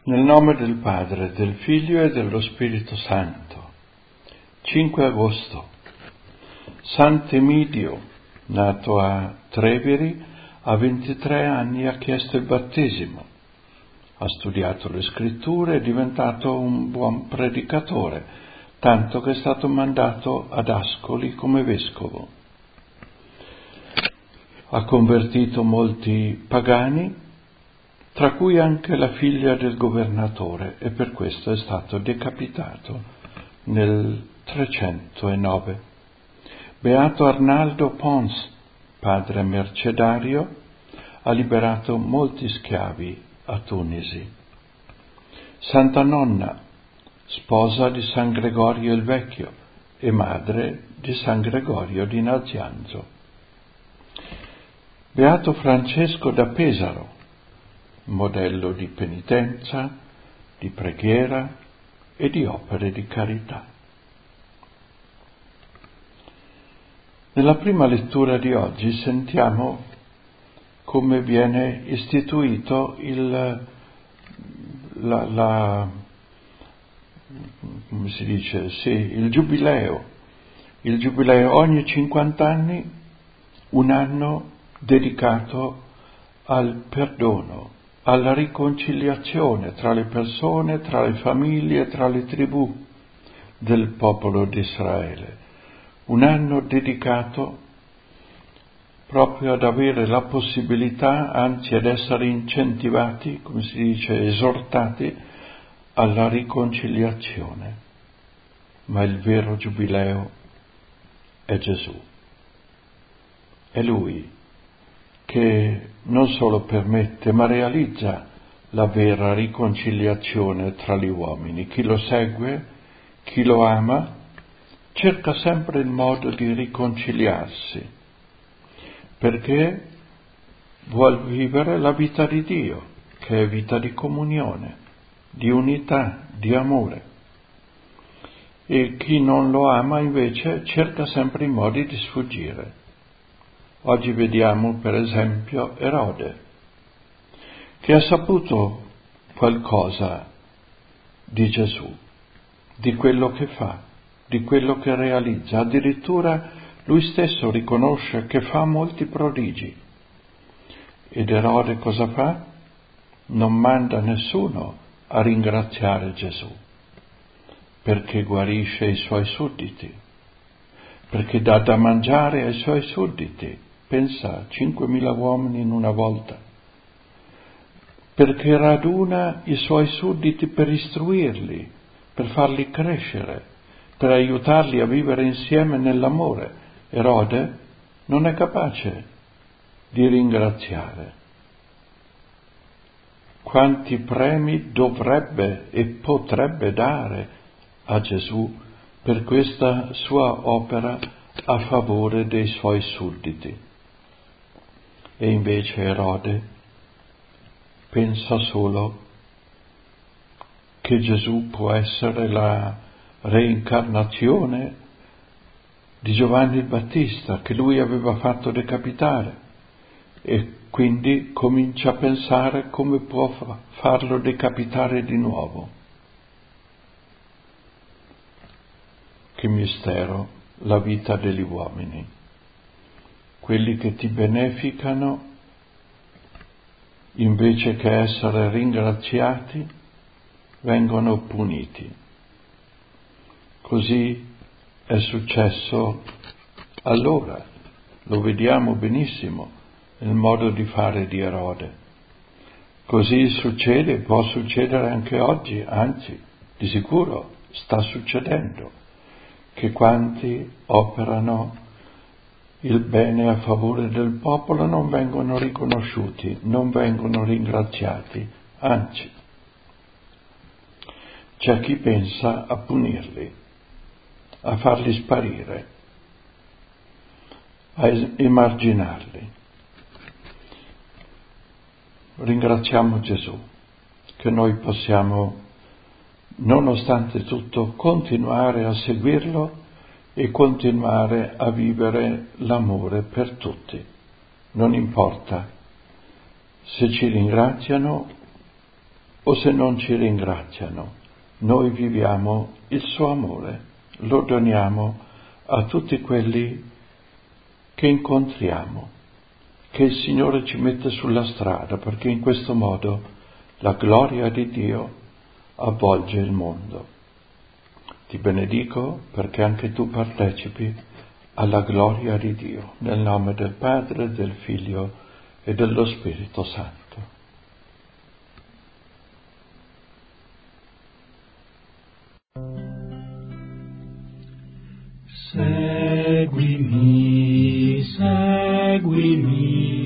Nel nome del Padre, del Figlio e dello Spirito Santo. 5 agosto. Sant'Emidio, nato a Treviri, a 23 anni ha chiesto il battesimo. Ha studiato le scritture e è diventato un buon predicatore, tanto che è stato mandato ad Ascoli come vescovo. Ha convertito molti pagani, tra cui anche la figlia del governatore, e per questo è stato decapitato nel 309. Beato Arnaldo Pons, padre mercedario, ha liberato molti schiavi a Tunisi. Santa Nonna, sposa di San Gregorio il Vecchio e madre di San Gregorio di Nazianzo. Beato Francesco da Pesaro, modello di penitenza, di preghiera e di opere di carità. Nella prima lettura di oggi sentiamo come viene istituito il giubileo. Il giubileo ogni 50 anni, un anno dedicato al perdono, alla riconciliazione tra le persone, tra le famiglie, tra le tribù del popolo di Israele. Un anno dedicato proprio ad avere la possibilità, anzi ad essere incentivati, come si dice, esortati alla riconciliazione. Ma il vero giubileo è Gesù. È Lui che non solo permette, ma realizza la vera riconciliazione tra gli uomini. Chi lo segue, chi lo ama, cerca sempre il modo di riconciliarsi, perché vuol vivere la vita di Dio, che è vita di comunione, di unità, di amore. E chi non lo ama invece cerca sempre i modi di sfuggire. Oggi vediamo per esempio Erode, che ha saputo qualcosa di Gesù, di quello che fa, di quello che realizza. Addirittura lui stesso riconosce che fa molti prodigi. Ed Erode cosa fa? Non manda nessuno a ringraziare Gesù, perché guarisce i suoi sudditi, perché dà da mangiare ai suoi sudditi. Pensa, 5.000 uomini in una volta, perché raduna i suoi sudditi per istruirli, per farli crescere, per aiutarli a vivere insieme nell'amore. Erode non è capace di ringraziare. Quanti premi dovrebbe e potrebbe dare a Gesù per questa sua opera a favore dei suoi sudditi. E invece Erode pensa solo che Gesù può essere la reincarnazione di Giovanni il Battista, che lui aveva fatto decapitare, e quindi comincia a pensare come può farlo decapitare di nuovo. Che mistero la vita degli uomini. Quelli che ti beneficano, invece che essere ringraziati, vengono puniti. Così è successo allora, lo vediamo benissimo nel modo di fare di Erode. Così succede, può succedere anche oggi, anzi, di sicuro sta succedendo, che quanti operano il bene a favore del popolo non vengono riconosciuti, non vengono ringraziati, anzi, c'è chi pensa a punirli, a farli sparire, a emarginarli. Ringraziamo Gesù che noi possiamo, nonostante tutto, continuare a seguirlo e continuare a vivere l'amore per tutti. Non importa se ci ringraziano o se non ci ringraziano, noi viviamo il suo amore, lo doniamo a tutti quelli che incontriamo, che il Signore ci mette sulla strada, perché in questo modo la gloria di Dio avvolge il mondo. Ti benedico perché anche tu partecipi alla gloria di Dio, nel nome del Padre, del Figlio e dello Spirito Santo. Seguimi, seguimi.